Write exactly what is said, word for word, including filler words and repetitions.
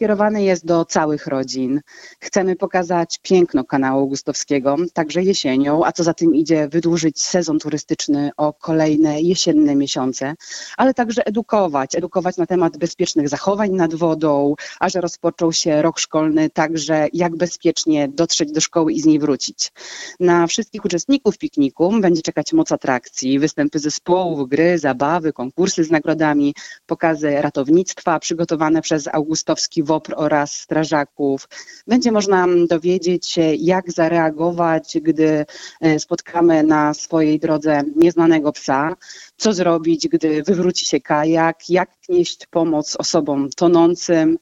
skierowany jest do całych rodzin. Chcemy pokazać piękno kanału augustowskiego, także jesienią, a co za tym idzie, wydłużyć sezon turystyczny o kolejne jesienne miesiące, ale także edukować, edukować na temat bezpiecznych zachowań nad wodą, a że rozpoczął się rok szkolny, także jak bezpiecznie dotrzeć do szkoły i z niej wrócić. Na wszystkich uczestników pikniku będzie czekać moc atrakcji, występy zespołów, gry, zabawy, konkursy z nagrodami, pokazy ratownictwa przygotowane przez augustowski W O P R oraz strażaków. Będzie można dowiedzieć się, jak zareagować, gdy spotkamy na swojej drodze nieznanego psa, co zrobić, gdy wywróci się kajak, jak nieść pomoc osobom tonącym,